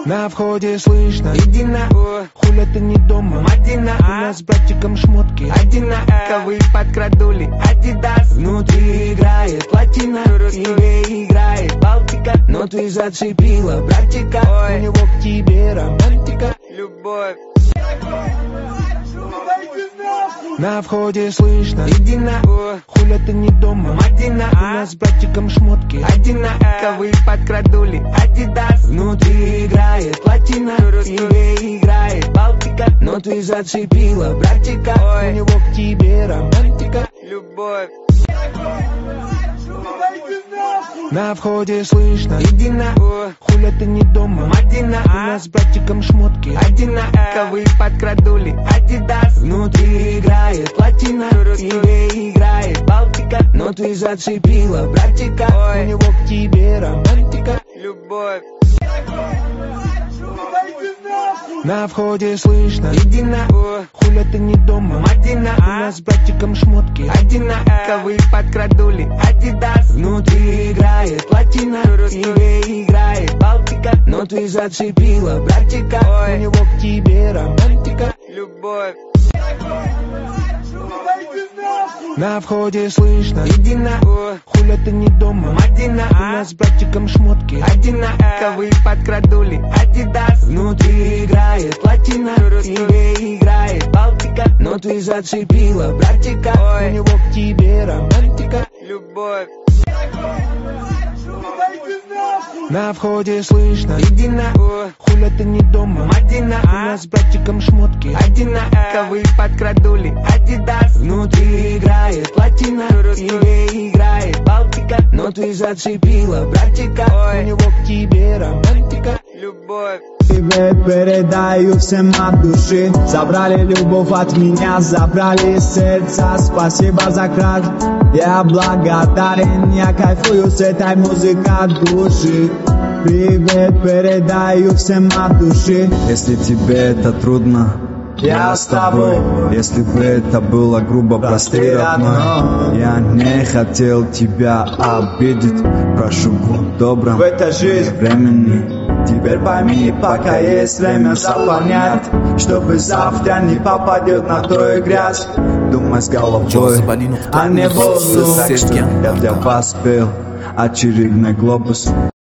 На входе слышно: иди на, хуля ты не дома, Мадина. У нас с братиком шмотки одинаковые, подкрадули Адидас. Внутри играет платина, тебе играет Балтика. Но ты зацепила братика, у него к тебе романтика, любовь. На входе слышно: иди на, хуля ты не дома, Мадина. У нас с братиком шмотки одинаковые, подкрадули Адидас. Внутри играет платина, тебе играет Балтика. Но ты зацепила братика, у него к тебе романтика, любовь. На входе слышно: иди на, хуля ты не дома, Мадина. У нас с братиком шмотки одинаковые, подкрадули Адидас. Внутри играет платина, тебе играет Балтика. Но ты зацепила братика, у него к тебе романтика, любовь. На входе слышно: иди на, хуля ты не дома, Мадина. У нас с братиком шмотки одинаковые, подкрадули Адидас. Внутри играет платина, тебе играет Балтика. Но ты зацепила братика, у него к тебе романтика, любовь. На входе слышно: иди на, хуля ты не дома, Мадина. У нас с братиком шмотки одинаковые, подкрадули Адидас. Внутри играет платина, тебе играет Балтика. Но ты зацепила братика, у него к тебе романтика, любовь. На входе слышно: иди на, хуля ты не дома, Мадина. У нас с братиком шмотки одинаковые, подкрадули Адидас. Внутри играет платина, тебе играет Балтика. Но ты зацепила братика, у него к тебе романтика, любовь. Привет передаю всем от души. Забрали любовь от меня, забрали сердца. Спасибо за кражу, я благодарен. Я кайфую с этой музыкой от души. Привет передаю всем от души. Если тебе это трудно, я с тобой. Если бы это было грубо, прости, родной. Я не хотел тебя обидеть. Прошу, будь добрым в этой жизни времени. Теперь пойми, пока есть время заполнять, чтобы завтра не попадет на то и грязь. Думай с головой, а не воздух. Я для вас пел очередной глобус.